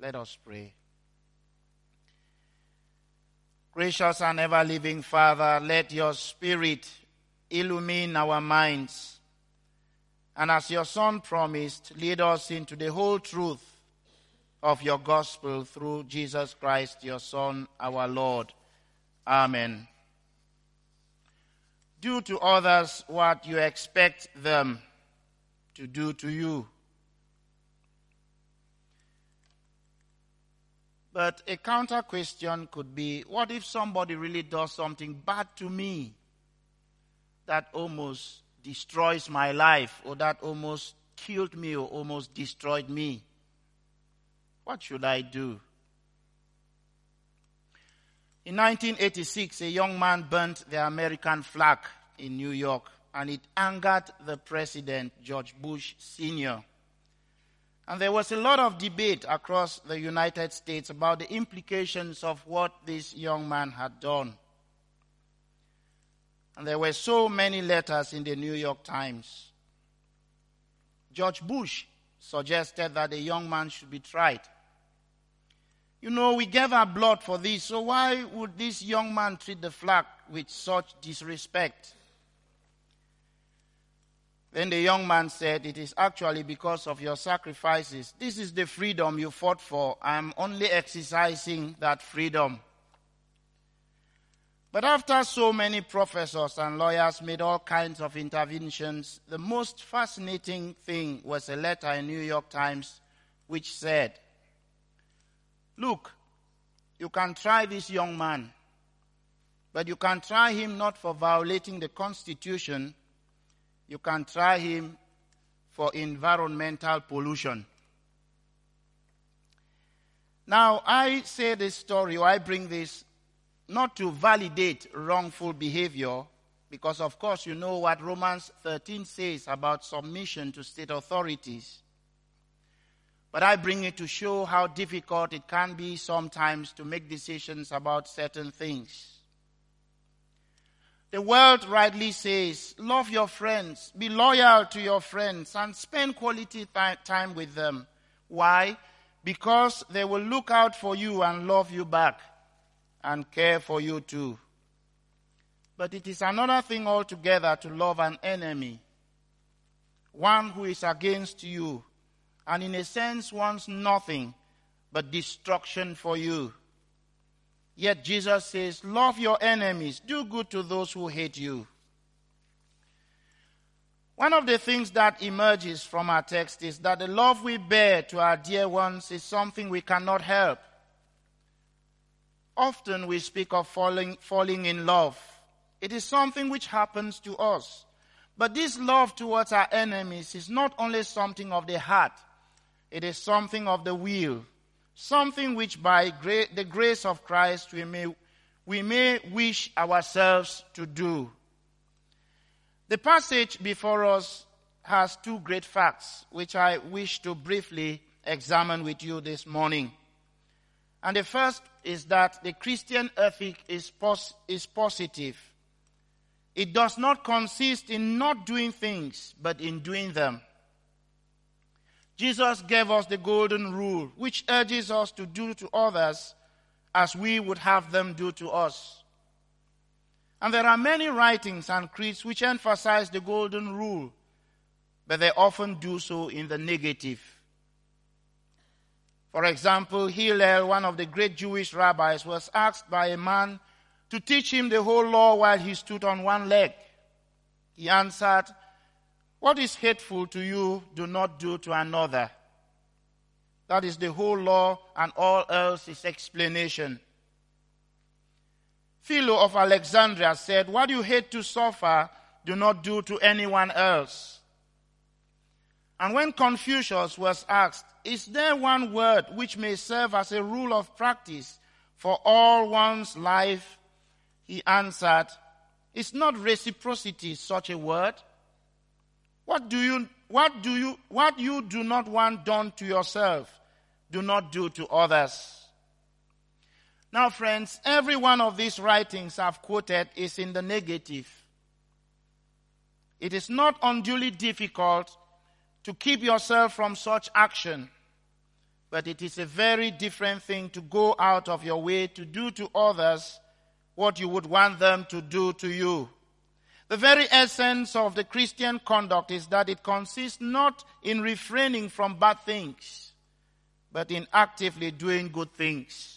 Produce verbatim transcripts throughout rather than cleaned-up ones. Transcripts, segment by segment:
Let us pray. Gracious and ever-living Father, let your Spirit illumine our minds, and as your Son promised, lead us into the whole truth of your gospel through Jesus Christ, your Son, our Lord. Amen. Do to others what you expect them to do to you. But a counter question could be, what if somebody really does something bad to me that almost destroys my life, or that almost killed me, or almost destroyed me? What should I do? In nineteen eighty-six, a young man burnt the American flag in New York, and it angered the president, George Bush Senior And there was a lot of debate across the United States about the implications of what this young man had done. And there were so many letters in the New York Times. George Bush suggested that the young man should be tried. You know, we gave our blood for this, so why would this young man treat the flag with such disrespect? Then the young man said, it is actually because of your sacrifices. This is the freedom you fought for. I am only exercising that freedom. But after so many professors and lawyers made all kinds of interventions, the most fascinating thing was a letter in New York Times which said, look, you can try this young man, but you can try him not for violating the Constitution. You can try him for environmental pollution. Now, I say this story, or I bring this not to validate wrongful behavior, because of course you know what Romans thirteen says about submission to state authorities. But I bring it to show how difficult it can be sometimes to make decisions about certain things. The world rightly says, love your friends, be loyal to your friends, and spend quality th- time with them. Why? Because they will look out for you and love you back and care for you too. But it is another thing altogether to love an enemy, one who is against you, and in a sense wants nothing but destruction for you. Yet Jesus says, love your enemies, do good to those who hate you. One of the things that emerges from our text is that the love we bear to our dear ones is something we cannot help. Often we speak of falling, falling in love. It is something which happens to us. But this love towards our enemies is not only something of the heart, it is something of the will. Something which by gra- the grace of Christ we may, we may wish ourselves to do. The passage before us has two great facts which I wish to briefly examine with you this morning. And the first is that the Christian ethic is, pos- is positive. It does not consist in not doing things, but in doing them. Jesus gave us the golden rule, which urges us to do to others as we would have them do to us. And there are many writings and creeds which emphasize the golden rule, but they often do so in the negative. For example, Hillel, one of the great Jewish rabbis, was asked by a man to teach him the whole law while he stood on one leg. He answered, what is hateful to you, do not do to another. That is the whole law, and all else is explanation. Philo of Alexandria said, what you hate to suffer, do not do to anyone else. And when Confucius was asked, is there one word which may serve as a rule of practice for all one's life? He answered, is not reciprocity such a word? What do you, what do you, what you do not want done to yourself, do not do to others. Now, friends, every one of these writings I've quoted is in the negative. It is not unduly difficult to keep yourself from such action. but it is a very different thing to go out of your way to do to others what you would want them to do to you. The very essence of the Christian conduct is that it consists not in refraining from bad things, but in actively doing good things.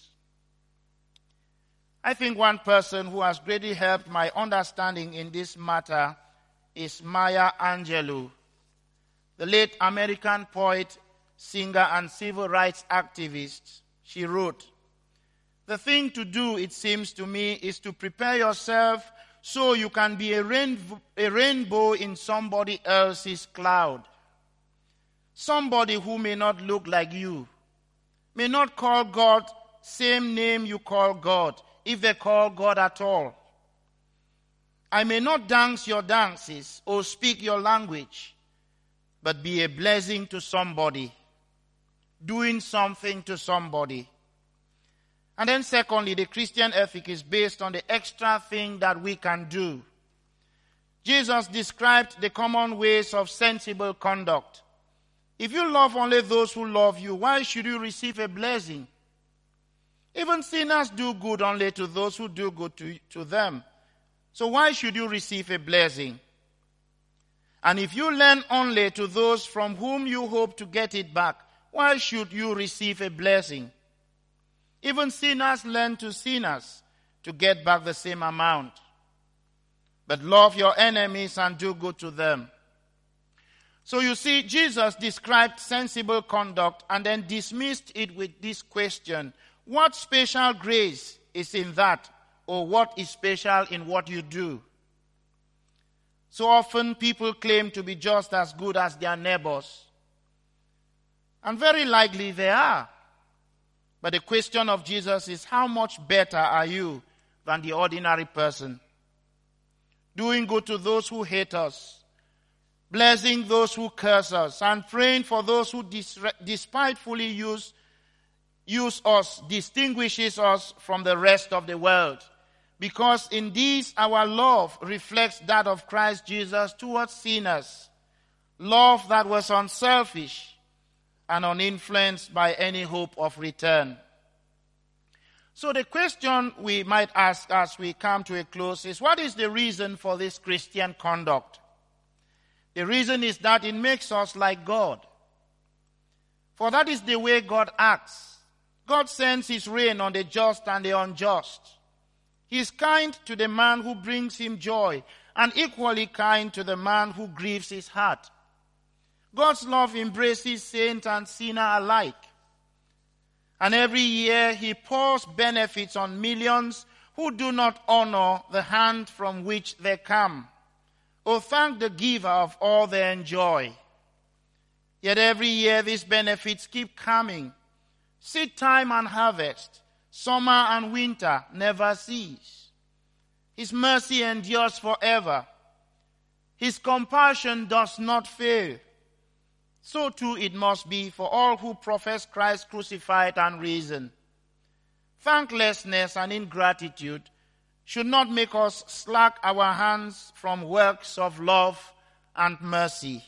I think one person who has greatly helped my understanding in this matter is Maya Angelou, the late American poet, singer, and civil rights activist. She wrote, "The thing to do, it seems to me, is to prepare yourself so you can be a rainbow, a rainbow in somebody else's cloud. Somebody who may not look like you, may not call God same name you call God, if they call God at all. I may not dance your dances or speak your language, but be a blessing to somebody, doing something to somebody." And then secondly, the Christian ethic is based on the extra thing that we can do. Jesus described the common ways of sensible conduct. If you love only those who love you, why should you receive a blessing? Even sinners do good only to those who do good to, to them. So why should you receive a blessing? And if you lend only to those from whom you hope to get it back, why should you receive a blessing? Even sinners lend to sinners to get back the same amount. But love your enemies and do good to them. So you see, Jesus described sensible conduct and then dismissed it with this question: what special grace is in that, or what is special in what you do? So often people claim to be just as good as their neighbors. And very likely they are. But the question of Jesus is, how much better are you than the ordinary person? Doing good to those who hate us, blessing those who curse us, and praying for those who dis- despitefully use, use us, distinguishes us from the rest of the world. Because in this our love reflects that of Christ Jesus towards sinners. Love that was unselfish and uninfluenced by any hope of return. So the question we might ask as we come to a close is, what is the reason for this Christian conduct? The reason is that it makes us like God. For that is the way God acts. God sends his rain on the just and the unjust. He is kind to the man who brings him joy, and equally kind to the man who grieves his heart. God's love embraces saint and sinner alike. And every year he pours benefits on millions who do not honor the hand from which they come, or thank the giver of all they enjoy. Yet every year these benefits keep coming. Seed time and harvest, summer and winter never cease. His mercy endures forever. His compassion does not fail. So too it must be for all who profess Christ crucified and risen. Thanklessness and ingratitude should not make us slack our hands from works of love and mercy.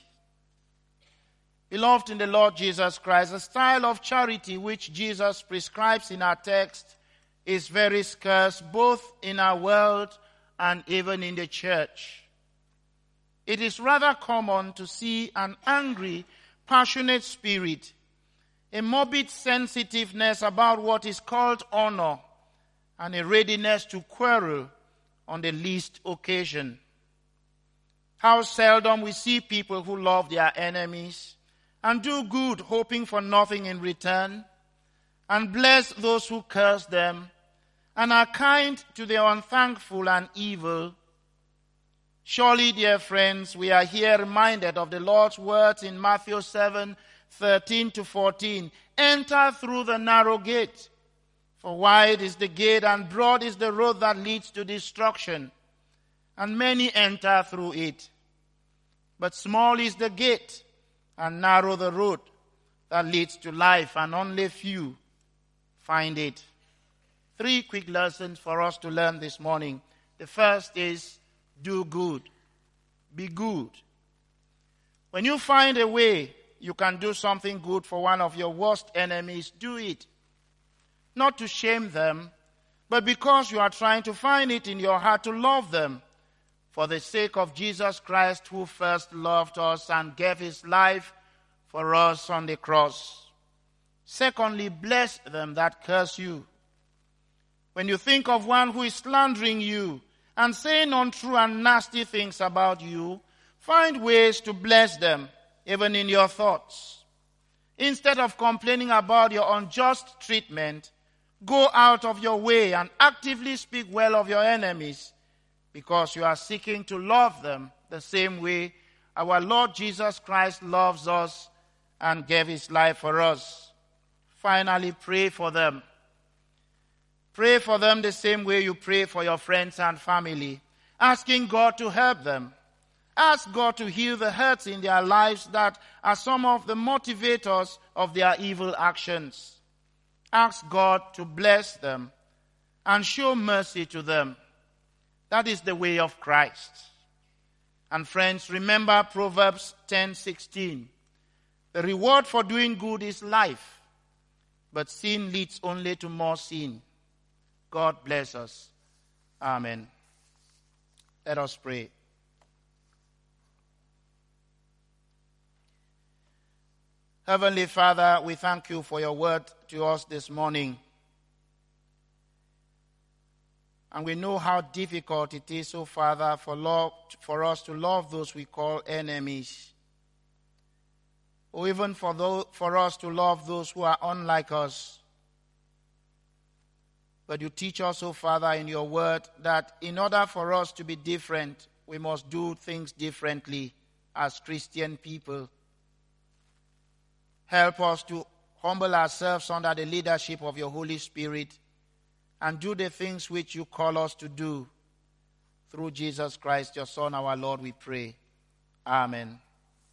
Beloved in the Lord Jesus Christ, the style of charity which Jesus prescribes in our text is very scarce, both in our world and even in the church. It is rather common to see an angry, passionate spirit, a morbid sensitiveness about what is called honor, and a readiness to quarrel on the least occasion. How seldom we see people who love their enemies and do good, hoping for nothing in return, and bless those who curse them, and are kind to the unthankful and evil. Surely, dear friends, we are here reminded of the Lord's words in Matthew seven, thirteen to fourteen. Enter through the narrow gate, for wide is the gate and broad is the road that leads to destruction, and many enter through it. But small is the gate and narrow the road that leads to life, and only few find it. Three quick lessons for us to learn this morning. The first is, do good. Be good. When you find a way you can do something good for one of your worst enemies, do it. Not to shame them, but because you are trying to find it in your heart to love them for the sake of Jesus Christ, who first loved us and gave his life for us on the cross. Secondly, bless them that curse you. When you think of one who is slandering you and saying untrue and nasty things about you, find ways to bless them, even in your thoughts. Instead of complaining about your unjust treatment, go out of your way and actively speak well of your enemies, because you are seeking to love them the same way our Lord Jesus Christ loves us and gave his life for us. Finally, pray for them. Pray for them the same way you pray for your friends and family, asking God to help them. Ask God to heal the hurts in their lives that are some of the motivators of their evil actions. Ask God to bless them and show mercy to them. That is the way of Christ. And friends, remember Proverbs ten sixteen. The reward for doing good is life, but sin leads only to more sin. God bless us. Amen. Let us pray. Heavenly Father, we thank you for your word to us this morning. And we know how difficult it is, oh Father, for, love, for us to love those we call enemies. Or even for, those, for us to love those who are unlike us. But you teach us, oh Father, in your word that in order for us to be different, we must do things differently as Christian people. Help us to humble ourselves under the leadership of your Holy Spirit and do the things which you call us to do. Through Jesus Christ, your Son, our Lord, we pray. Amen.